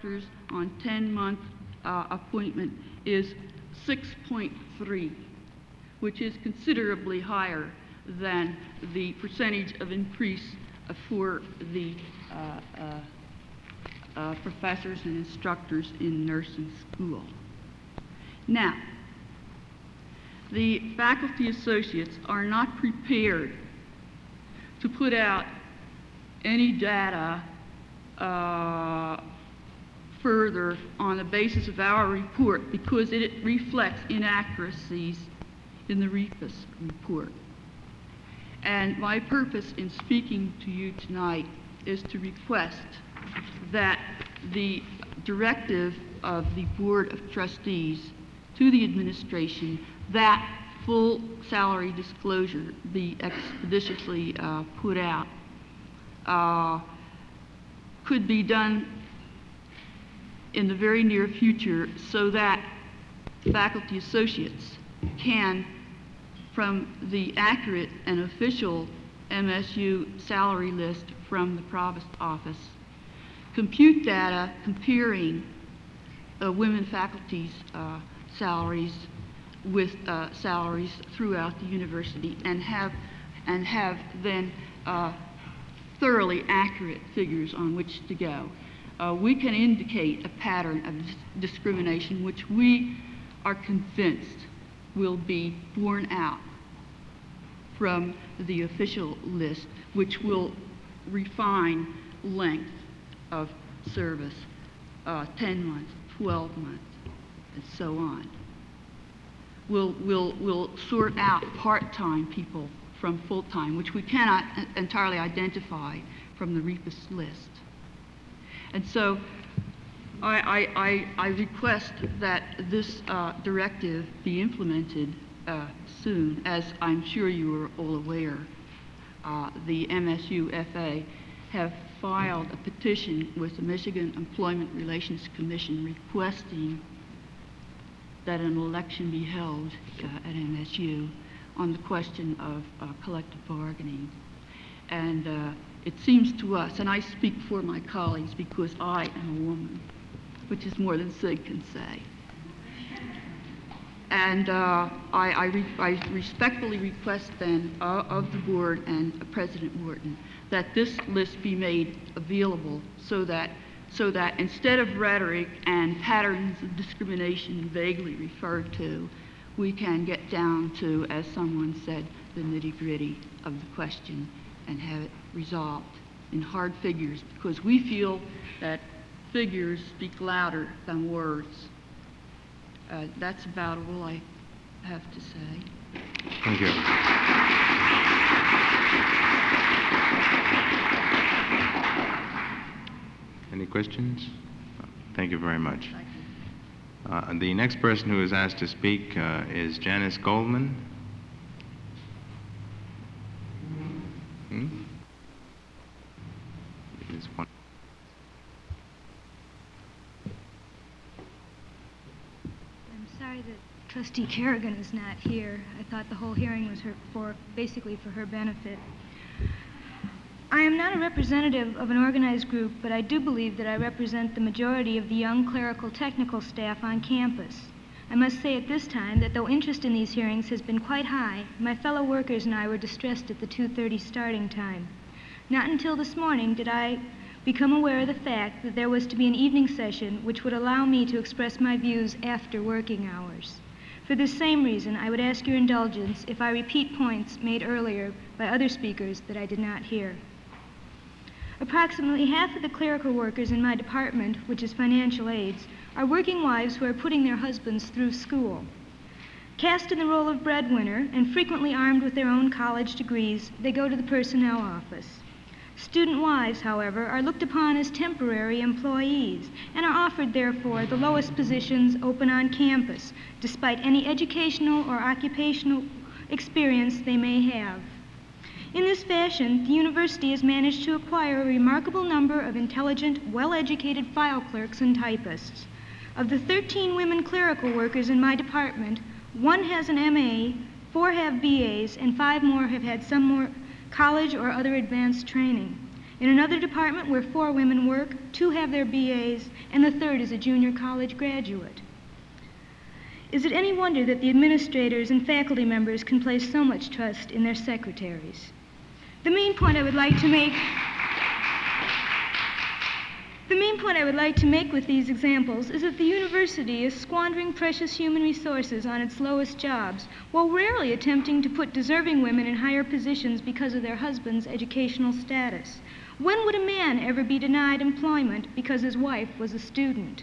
instructors on 10-month appointment is 6.3, which is considerably higher than the percentage of increase for the professors and instructors in nursing school. Now, the faculty associates are not prepared to put out any data further on the basis of our report because it reflects inaccuracies in the REPUS report. And my purpose in speaking to you tonight is to request that the directive of the Board of Trustees to the administration that full salary disclosure be expeditiously put out could be done in the very near future so that faculty associates can, from the accurate and official MSU salary list from the provost office, compute data comparing women faculty's salaries with salaries throughout the university and have then thoroughly accurate figures on which to go. We can indicate a pattern of discrimination which we are convinced will be borne out from the official list, which will refine length of service, 10 months, 12 months, and so on. We'll sort out part-time people from full-time, which we cannot entirely identify from the REPUS list. And so I request that this directive be implemented soon. As I'm sure you are all aware, the MSU-FA have filed a petition with the Michigan Employment Relations Commission requesting that an election be held at MSU on the question of collective bargaining. And it seems to us, and I speak for my colleagues because I am a woman, which is more than Sig can say. And I respectfully request then of the board and President Morton that this list be made available so that instead of rhetoric and patterns of discrimination vaguely referred to, we can get down to, as someone said, the nitty-gritty of the question and have it resolved in hard figures, because we feel that figures speak louder than words. That's about all I have to say. Thank you. Any questions? Thank you very much. Thank you. The next person who is asked to speak is Janice Goldman. One. I'm sorry that Trustee Kerrigan is not here. I thought the whole hearing was basically for her benefit. I am not a representative of an organized group, but I do believe that I represent the majority of the young clerical technical staff on campus. I must say at this time that though interest in these hearings has been quite high, my fellow workers and I were distressed at the 2:30 starting time. Not until this morning did I become aware of the fact that there was to be an evening session which would allow me to express my views after working hours. For this same reason, I would ask your indulgence if I repeat points made earlier by other speakers that I did not hear. Approximately half of the clerical workers in my department, which is financial aids, are working wives who are putting their husbands through school. Cast in the role of breadwinner and frequently armed with their own college degrees, they go to the personnel office. Student wives, however, are looked upon as temporary employees and are offered, therefore, the lowest positions open on campus, despite any educational or occupational experience they may have. In this fashion, the university has managed to acquire a remarkable number of intelligent, well-educated file clerks and typists. Of the 13 women clerical workers in my department, 1 has an MA, 4 have BAs, and 5 more have had some more college or other advanced training. In another department where 4 women work, 2 have their BAs, and the third is a junior college graduate. Is it any wonder that the administrators and faculty members can place so much trust in their secretaries? The main point I would like to make with these examples is that the university is squandering precious human resources on its lowest jobs, while rarely attempting to put deserving women in higher positions because of their husband's educational status. When would a man ever be denied employment because his wife was a student?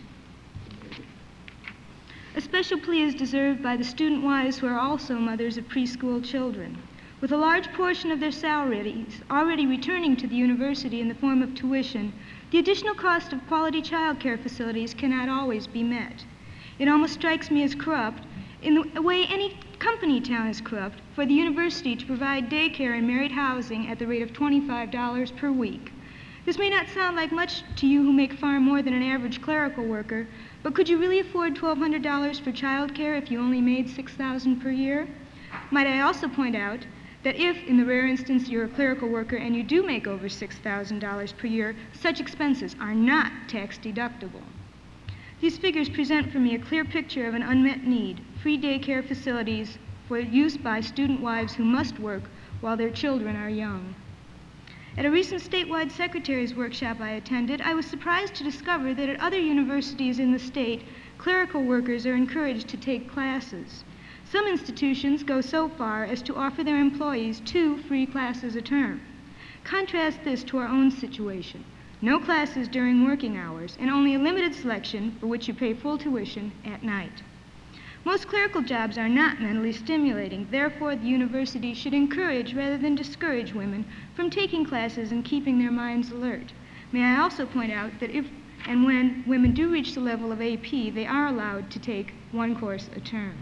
A special plea is deserved by the student wives who are also mothers of preschool children. With a large portion of their salaries already returning to the university in the form of tuition, the additional cost of quality child care facilities cannot always be met. It almost strikes me as corrupt, in the way any company town is corrupt, for the university to provide daycare and married housing at the rate of $25 per week. This may not sound like much to you who make far more than an average clerical worker, but could you really afford $1,200 for child care if you only made $6,000 per year? Might I also point out that if, in the rare instance, you're a clerical worker and you do make over $6,000 per year, such expenses are not tax deductible. These figures present for me a clear picture of an unmet need: free daycare facilities for use by student wives who must work while their children are young. At a recent statewide secretaries' workshop I attended, I was surprised to discover that at other universities in the state, clerical workers are encouraged to take classes. Some institutions go so far as to offer their employees 2 free classes a term. Contrast this to our own situation: no classes during working hours, and only a limited selection for which you pay full tuition at night. Most clerical jobs are not mentally stimulating. Therefore, the university should encourage rather than discourage women from taking classes and keeping their minds alert. May I also point out that if and when women do reach the level of AP, they are allowed to take 1 course a term.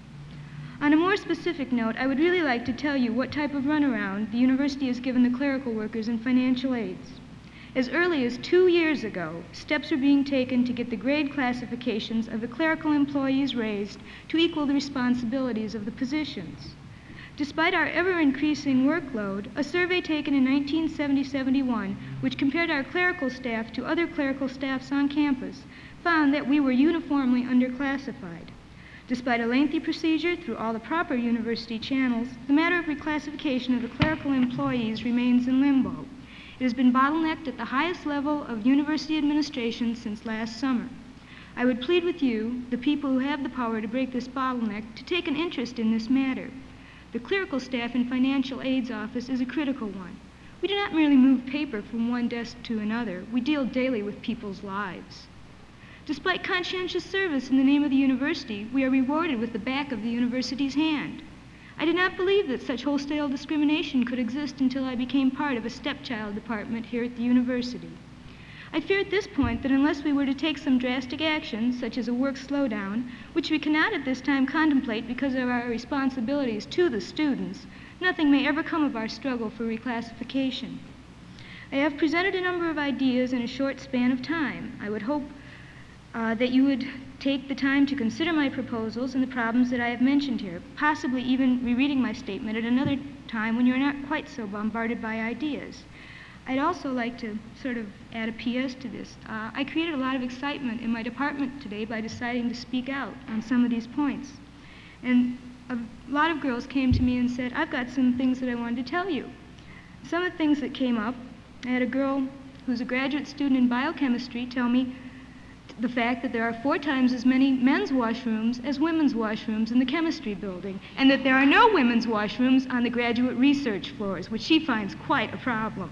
On a more specific note, I would really like to tell you what type of runaround the university has given the clerical workers in financial aids. As early as 2 years ago, steps are being taken to get the grade classifications of the clerical employees raised to equal the responsibilities of the positions. Despite our ever-increasing workload, a survey taken in 1970-71, which compared our clerical staff to other clerical staffs on campus, found that we were uniformly underclassified. Despite a lengthy procedure through all the proper university channels, the matter of reclassification of the clerical employees remains in limbo. It has been bottlenecked at the highest level of university administration since last summer. I would plead with you, the people who have the power to break this bottleneck, to take an interest in this matter. The clerical staff in financial aids office is a critical one. We do not merely move paper from one desk to another. We deal daily with people's lives. Despite conscientious service in the name of the university, we are rewarded with the back of the university's hand. I did not believe that such wholesale discrimination could exist until I became part of a stepchild department here at the university. I fear at this point that unless we were to take some drastic action, such as a work slowdown, which we cannot at this time contemplate because of our responsibilities to the students, nothing may ever come of our struggle for reclassification. I have presented a number of ideas in a short span of time. I would hope that you would take the time to consider my proposals and the problems that I have mentioned here, possibly even rereading my statement at another time when you're not quite so bombarded by ideas. I'd also like to sort of add a PS to this. I created a lot of excitement in my department today by deciding to speak out on some of these points. And a lot of girls came to me and said, I've got some things that I wanted to tell you. Some of the things that came up, I had a girl who's a graduate student in biochemistry tell me the fact that there are 4 times as many men's washrooms as women's washrooms in the chemistry building, and that there are no women's washrooms on the graduate research floors, which she finds quite a problem.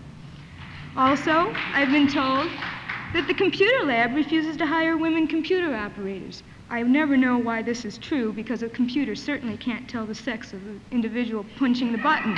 Also, I've been told that the computer lab refuses to hire women computer operators. I never know why this is true, because a computer certainly can't tell the sex of the individual punching the buttons.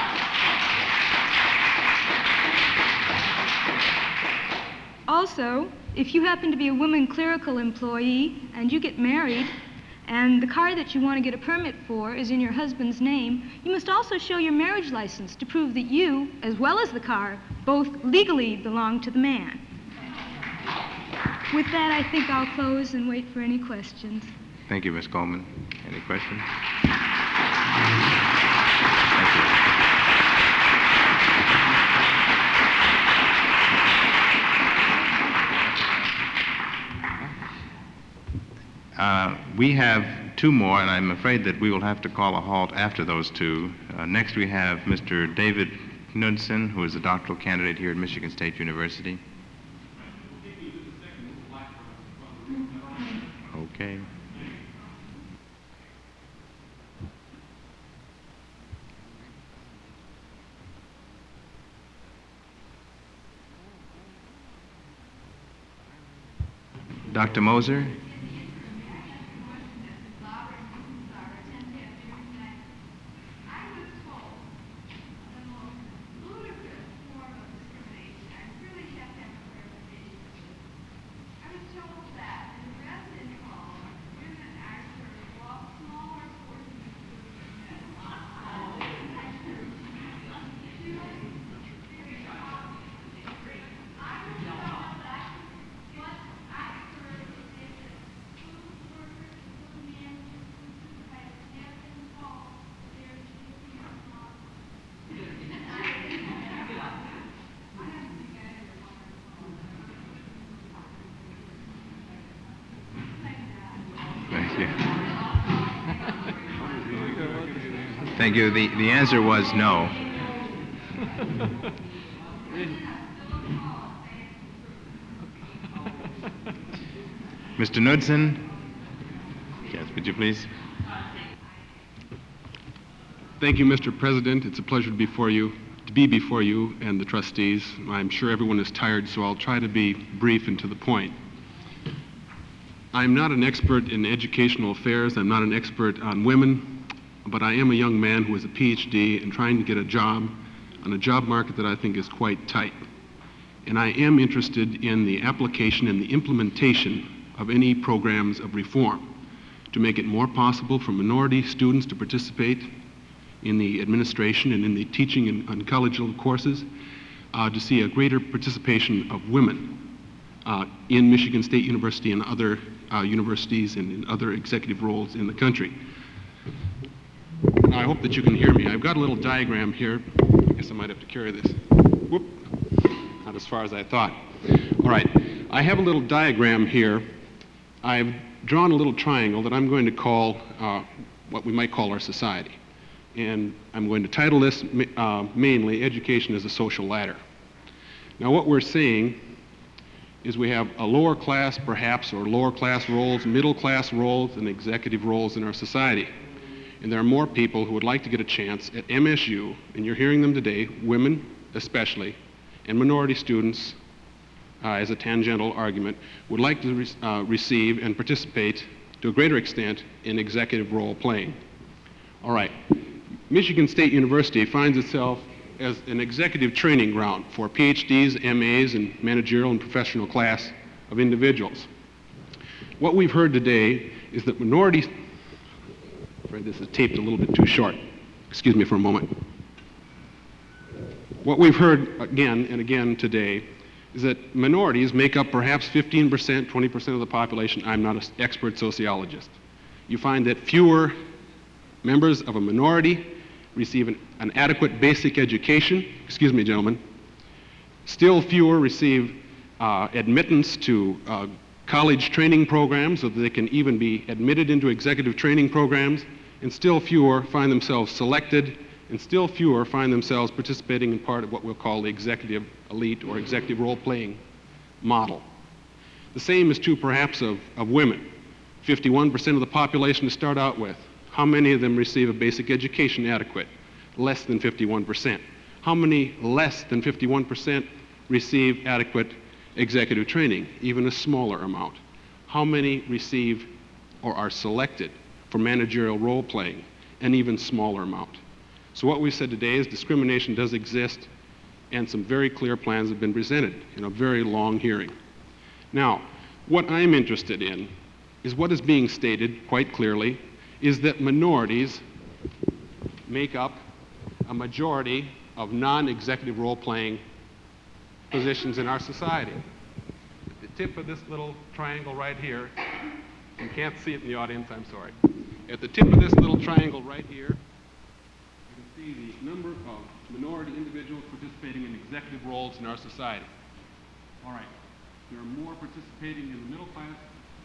Also, if you happen to be a woman clerical employee and you get married and the car that you want to get a permit for is in your husband's name, you must also show your marriage license to prove that you, as well as the car, both legally belong to the man. With that, I think I'll close and wait for any questions. Thank you, Ms. Coleman. Any questions? Thank you. We have two more, and I'm afraid that we will have to call a halt after those two. Next, we have Mr. David Knudsen, who is a doctoral candidate here at Michigan State University. Okay. Dr. Moser? Thank you. The answer was no. Mr. Knudsen? Yes, would you please? Thank you, Mr. President. It's a pleasure to be before you and the trustees. I'm sure everyone is tired, so I'll try to be brief and to the point. I'm not an expert in educational affairs. I'm not an expert on women. But I am a young man who has a PhD and trying to get a job on a job market that I think is quite tight. And I am interested in the application and the implementation of any programs of reform to make it more possible for minority students to participate in the administration and in the teaching on college-level courses, to see a greater participation of women in Michigan State University and other universities and in other executive roles in the country. I hope that you can hear me. I've got a little diagram here. I guess I might have to carry this. Whoop. Not as far as I thought. All right. I have a little diagram here. I've drawn a little triangle that I'm going to call what we might call our society. And I'm going to title this mainly Education as a Social Ladder. Now what we're seeing is we have a lower class perhaps, or lower class roles, middle class roles, and executive roles in our society. And there are more people who would like to get a chance at MSU, and you're hearing them today, women especially, and minority students, as a tangential argument, would like to receive and participate to a greater extent in executive role playing. All right. Michigan State University finds itself as an executive training ground for PhDs, MAs, and managerial and professional class of individuals. What we've heard today is that minorities, this is taped a little bit too short. Excuse me for a moment. What we've heard again and again today is that minorities make up perhaps 15%, 20% of the population. I'm not an expert sociologist. You find that fewer members of a minority receive an adequate basic education. Excuse me, gentlemen. Still fewer receive admittance to college training programs so that they can even be admitted into executive training programs, and still fewer find themselves selected, and still fewer find themselves participating in part of what we'll call the executive elite or executive role-playing model. The same is true perhaps of women. 51% of the population to start out with. How many of them receive a basic education adequate? Less than 51%. How many less than 51% receive adequate executive training? Even a smaller amount. How many receive or are selected for managerial role playing? An even smaller amount. So what we said today is discrimination does exist, and some very clear plans have been presented in a very long hearing. Now, what I'm interested in is what is being stated quite clearly is that minorities make up a majority of non-executive role-playing positions in our society. The tip of this little triangle right here, you can't see it in the audience, I'm sorry. At the tip of this little triangle right here, you can see the number of minority individuals participating in executive roles in our society. All right, there are more participating in the middle class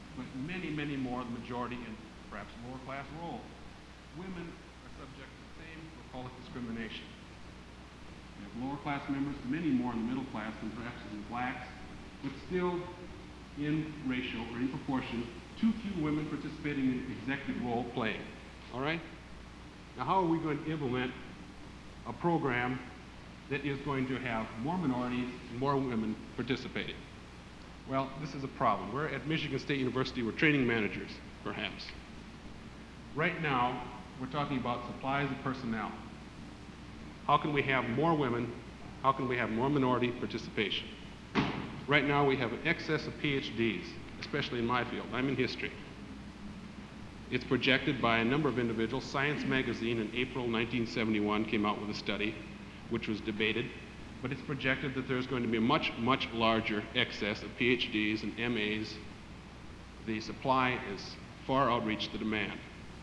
but many, many more, the majority in perhaps lower class roles. Women are subject to the same, we'll call it discrimination. We have lower class members, many more in the middle class than perhaps in blacks, but still in ratio or in proportion, too few women participating in executive role playing. All right? Now, how are we going to implement a program that is going to have more minorities and more women participating? Well, this is a problem. We're at Michigan State University, we're training managers, perhaps. Right now, we're talking about supplies of personnel. How can we have more women? How can we have more minority participation? Right now, we have an excess of PhDs, especially in my field. I'm in history. It's projected by a number of individuals. Science magazine in April 1971 came out with a study which was debated, but it's projected that there's going to be a much, much larger excess of PhDs and MAs. The supply is far outreached the demand.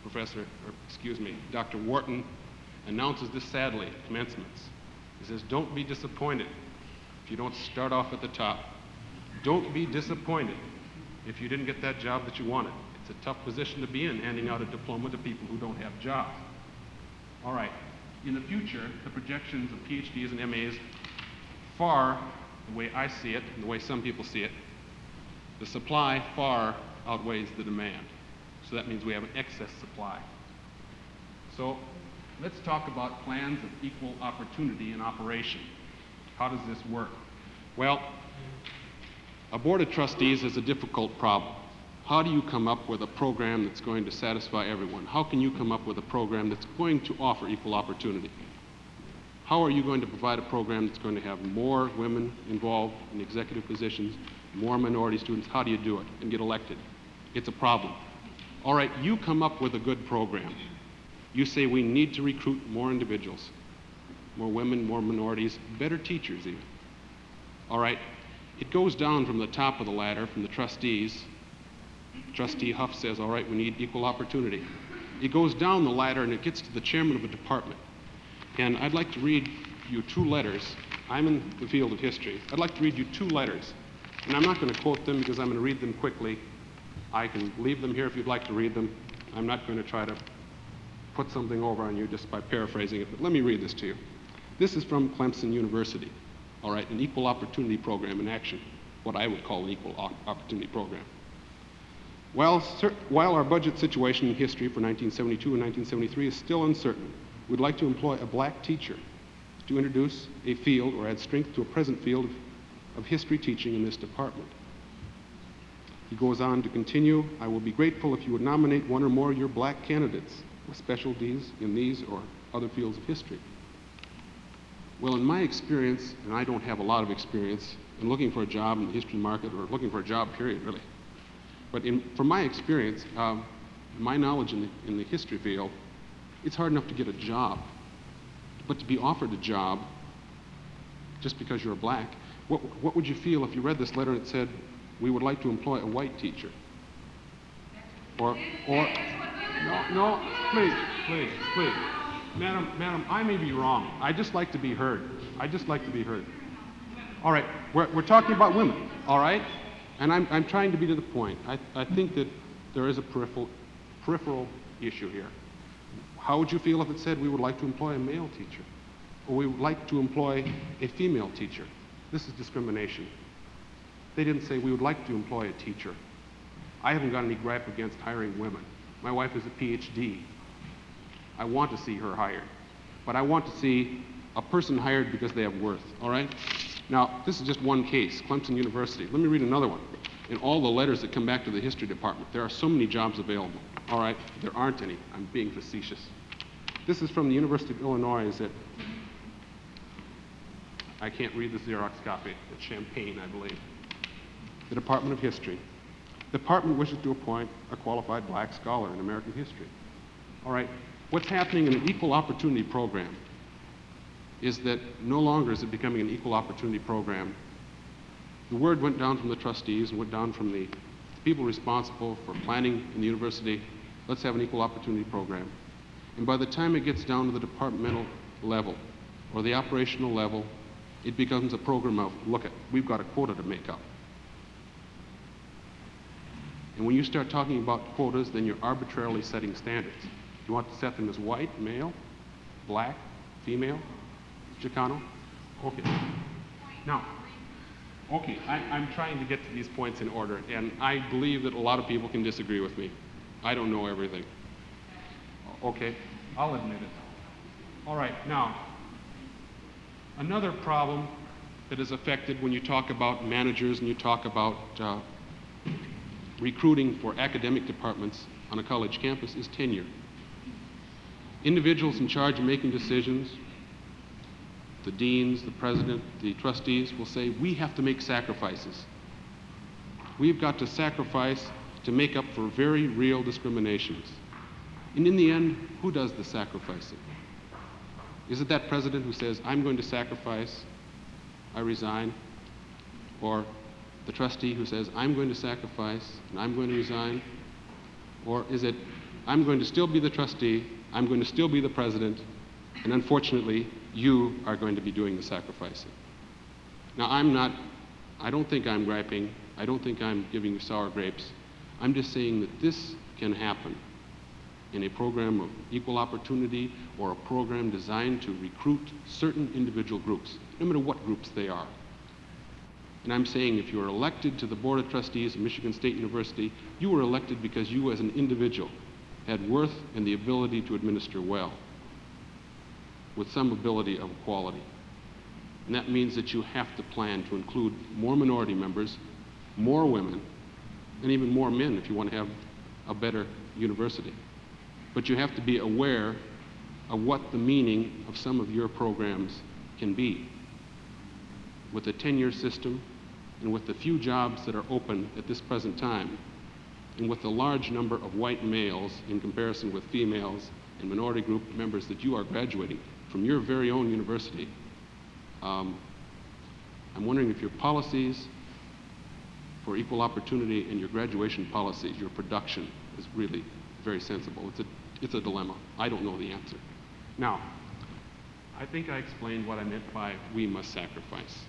Dr. Wharton announces this sadly at commencements. He says, don't be disappointed if you don't start off at the top. Don't be disappointed if you didn't get that job that you wanted. It's a tough position to be in, handing out a diploma to people who don't have jobs. All right, in the future, the projections of PhDs and MAs far, the way I see it, and the way some people see it, the supply far outweighs the demand. So that means we have an excess supply. So let's talk about plans of equal opportunity in operation. How does this work? Well, a board of trustees is a difficult problem. How do you come up with a program that's going to satisfy everyone? How can you come up with a program that's going to offer equal opportunity? How are you going to provide a program that's going to have more women involved in executive positions, more minority students? How do you do it and get elected? It's a problem. All right, you come up with a good program. You say we need to recruit more individuals, more women, more minorities, better teachers even. All right, it goes down from the top of the ladder, from the trustees. Trustee Huff says, all right, we need equal opportunity. It goes down the ladder and it gets to the chairman of a department. And I'd like to read you two letters. I'm in the field of history. I'd like to read you two letters. And I'm not going to quote them because I'm going to read them quickly. I can leave them here if you'd like to read them. I'm not going to try to put something over on you just by paraphrasing it, but let me read this to you. This is from Clemson University, all right, an equal opportunity program in action, what I would call an equal opportunity program. While our budget situation in history for 1972 and 1973 is still uncertain, we'd like to employ a black teacher to introduce a field or add strength to a present field of history teaching in this department. He goes on to continue, I will be grateful if you would nominate one or more of your black candidates with specialties in these or other fields of history. Well, in my experience, and I don't have a lot of experience in looking for a job in the history market or looking for a job, period, really. But from my experience, my knowledge in the history field, it's hard enough to get a job. But to be offered a job just because you're black, what would you feel if you read this letter and it said, we would like to employ a white teacher? Or no, please. Madam, I may be wrong. I just like to be heard. All right, we're talking about women, all right? And I'm trying to be to the point. I think that there is a peripheral issue here. How would you feel if it said we would like to employ a male teacher? Or we would like to employ a female teacher? This is discrimination. They didn't say we would like to employ a teacher. I haven't got any gripe against hiring women. My wife is a PhD. I want to see her hired. But I want to see a person hired because they have worth, all right? Now, this is just one case, Clemson University. Let me read another one. In all the letters that come back to the history department, there are so many jobs available. All right, there aren't any. I'm being facetious. This is from the University of Illinois. I can't read the Xerox copy. It's Champaign, I believe. The Department of History. The department wishes to appoint a qualified black scholar in American history. All right, what's happening in an equal opportunity program is that no longer is it becoming an equal opportunity program. The word went down from the trustees and went down from the people responsible for planning in the university, let's have an equal opportunity program. And by the time it gets down to the departmental level or the operational level, it becomes a program of, look, we've got a quota to make up. And when you start talking about quotas, then you're arbitrarily setting standards. You want to set them as white, male, black, female, Chicano? Okay. Now, okay, I'm trying to get to these points in order, and I believe that a lot of people can disagree with me. I don't know everything. Okay, I'll admit it. All right, now, another problem that is affected when you talk about managers and you talk about recruiting for academic departments on a college campus is tenure. Individuals in charge of making decisions, the deans, the president, the trustees will say, we have to make sacrifices. We've got to sacrifice to make up for very real discriminations. And in the end, who does the sacrificing? Is it that president who says, I'm going to sacrifice, I resign? Or the trustee who says, I'm going to sacrifice and I'm going to resign? Or is it, I'm going to still be the trustee, I'm going to still be the president, and unfortunately, you are going to be doing the sacrificing? Now, I don't think I'm griping, I don't think I'm giving you sour grapes. I'm just saying that this can happen in a program of equal opportunity or a program designed to recruit certain individual groups, no matter what groups they are. And I'm saying if you are elected to the Board of Trustees of Michigan State University, you were elected because you as an individual had worth and the ability to administer well, with some ability of equality. And that means that you have to plan to include more minority members, more women, and even more men if you want to have a better university. But you have to be aware of what the meaning of some of your programs can be. With the tenure system, and with the few jobs that are open at this present time, and with the large number of white males in comparison with females and minority group members that you are graduating from your very own university, I'm wondering if your policies for equal opportunity and your graduation policies, your production, is really very sensible. It's a dilemma. I don't know the answer. Now, I think I explained what I meant by we must sacrifice.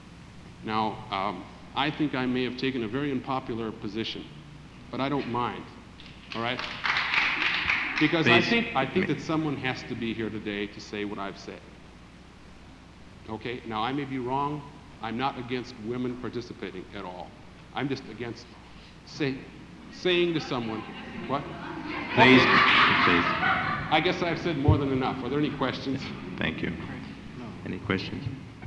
Now, I think I may have taken a very unpopular position, but I don't mind, all right? Because I think that someone has to be here today to say what I've said. Okay, now I may be wrong. I'm not against women participating at all. I'm just against saying to someone, what? Please. I guess I've said more than enough. Are there any questions? Thank you. Any questions?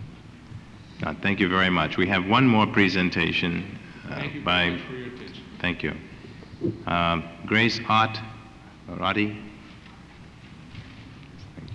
Thank you very much. We have one more presentation Thank you very much for your attention. Thank you. Grace Ott Roddy. Thank you.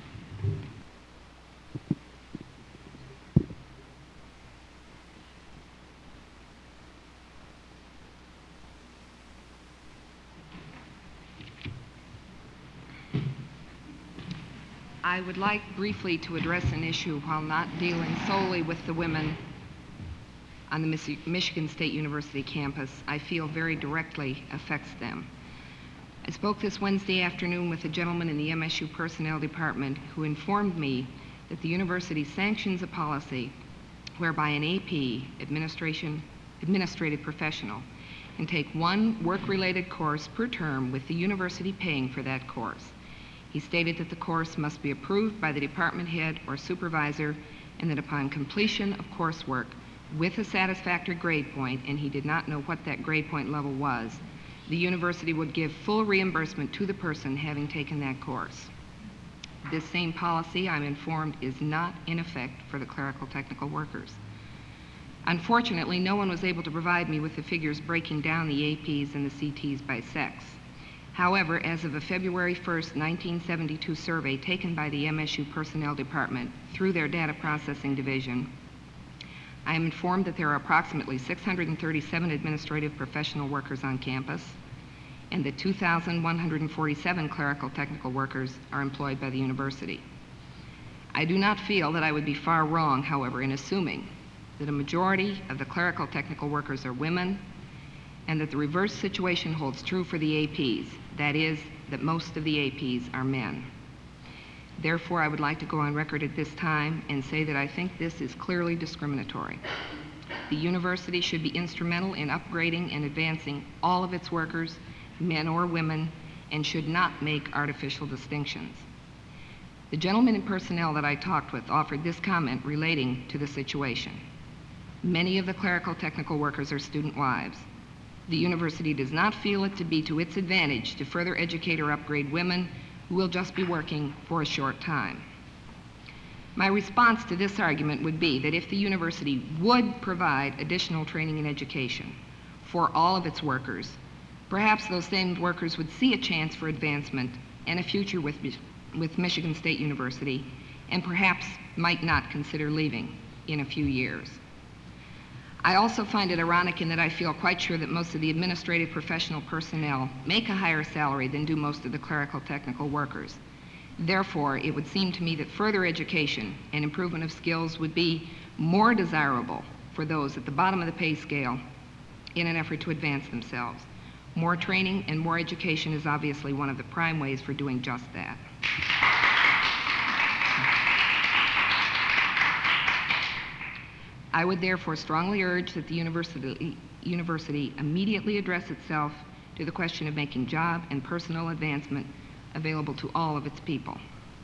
I would like briefly to address an issue while not dealing solely with the women on the Michigan State University campus I feel very directly affects them. I spoke this Wednesday afternoon with a gentleman in the MSU Personnel Department who informed me that the university sanctions a policy whereby an AP, administrative professional, can take one work-related course per term with the university paying for that course. He stated that the course must be approved by the department head or supervisor, and that upon completion of coursework with a satisfactory grade point, and he did not know what that grade point level was, the university would give full reimbursement to the person having taken that course. This same policy, I'm informed, is not in effect for the clerical technical workers. Unfortunately, no one was able to provide me with the figures breaking down the APs and the CTs by sex. However, as of a February 1st, 1972 survey taken by the MSU Personnel Department through their Data Processing Division, I am informed that there are approximately 637 administrative professional workers on campus, and that 2,147 clerical technical workers are employed by the university. I do not feel that I would be far wrong, however, in assuming that a majority of the clerical technical workers are women, and that the reverse situation holds true for the APs. That is, that most of the APs are men. Therefore, I would like to go on record at this time and say that I think this is clearly discriminatory. The university should be instrumental in upgrading and advancing all of its workers, men or women, and should not make artificial distinctions. The gentleman in personnel that I talked with offered this comment relating to the situation. Many of the clerical technical workers are student wives. The university does not feel it to be to its advantage to further educate or upgrade women who will just be working for a short time. My response to this argument would be that if the university would provide additional training and education for all of its workers, perhaps those same workers would see a chance for advancement and a future with Michigan State University, and perhaps might not consider leaving in a few years. I also find it ironic in that I feel quite sure that most of the administrative professional personnel make a higher salary than do most of the clerical technical workers. Therefore, it would seem to me that further education and improvement of skills would be more desirable for those at the bottom of the pay scale in an effort to advance themselves. More training and more education is obviously one of the prime ways for doing just that. I would therefore strongly urge that the university immediately address itself to the question of making job and personal advancement available to all of its people.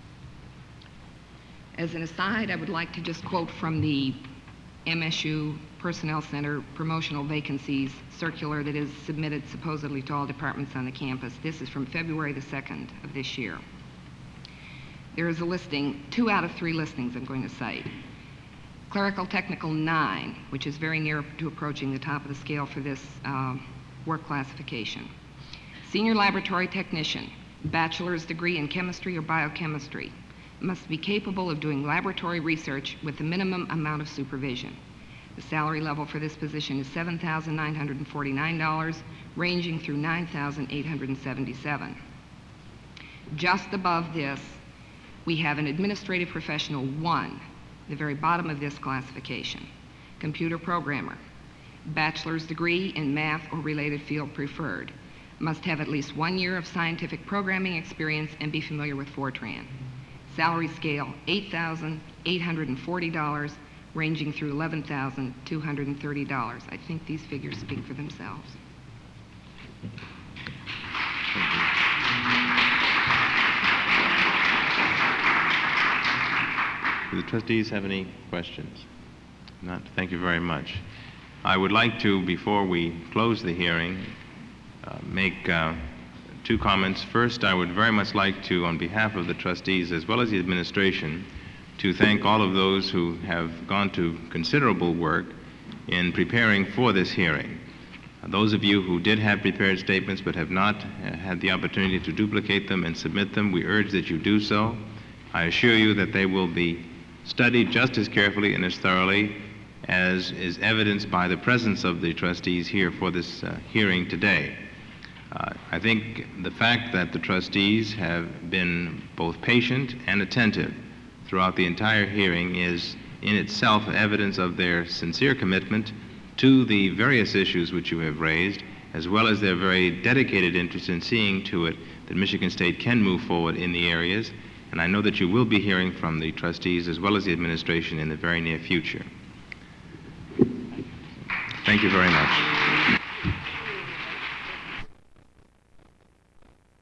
As an aside, I would like to just quote from the MSU Personnel Center promotional vacancies circular that is submitted supposedly to all departments on the campus. This is from February the 2nd of this year. There is a listing, 2 out of 3 listings I'm going to cite. Clerical Technical 9, which is very near to approaching the top of the scale for this work classification. Senior Laboratory Technician, bachelor's degree in chemistry or biochemistry, must be capable of doing laboratory research with the minimum amount of supervision. The salary level for this position is $7,949, ranging through $9,877. Just above this, we have an administrative professional 1, the very bottom of this classification, computer programmer, bachelor's degree in math or related field preferred, must have at least 1 year of scientific programming experience and be familiar with Fortran. Salary scale, $8,840, ranging through $11,230. I think these figures speak for themselves. Do the trustees have any questions? Not. Thank you very much. I would like to, before we close the hearing, make 2 comments. First, I would very much like to, on behalf of the trustees as well as the administration, to thank all of those who have gone to considerable work in preparing for this hearing. Those of you who did have prepared statements but have not had the opportunity to duplicate them and submit them, we urge that you do so. I assure you that they will be studied just as carefully and as thoroughly as is evidenced by the presence of the trustees here for this hearing today. I think the fact that the trustees have been both patient and attentive throughout the entire hearing is in itself evidence of their sincere commitment to the various issues which you have raised, as well as their very dedicated interest in seeing to it that Michigan State can move forward in the areas. And I know that you will be hearing from the trustees as well as the administration in the very near future. Thank you very much.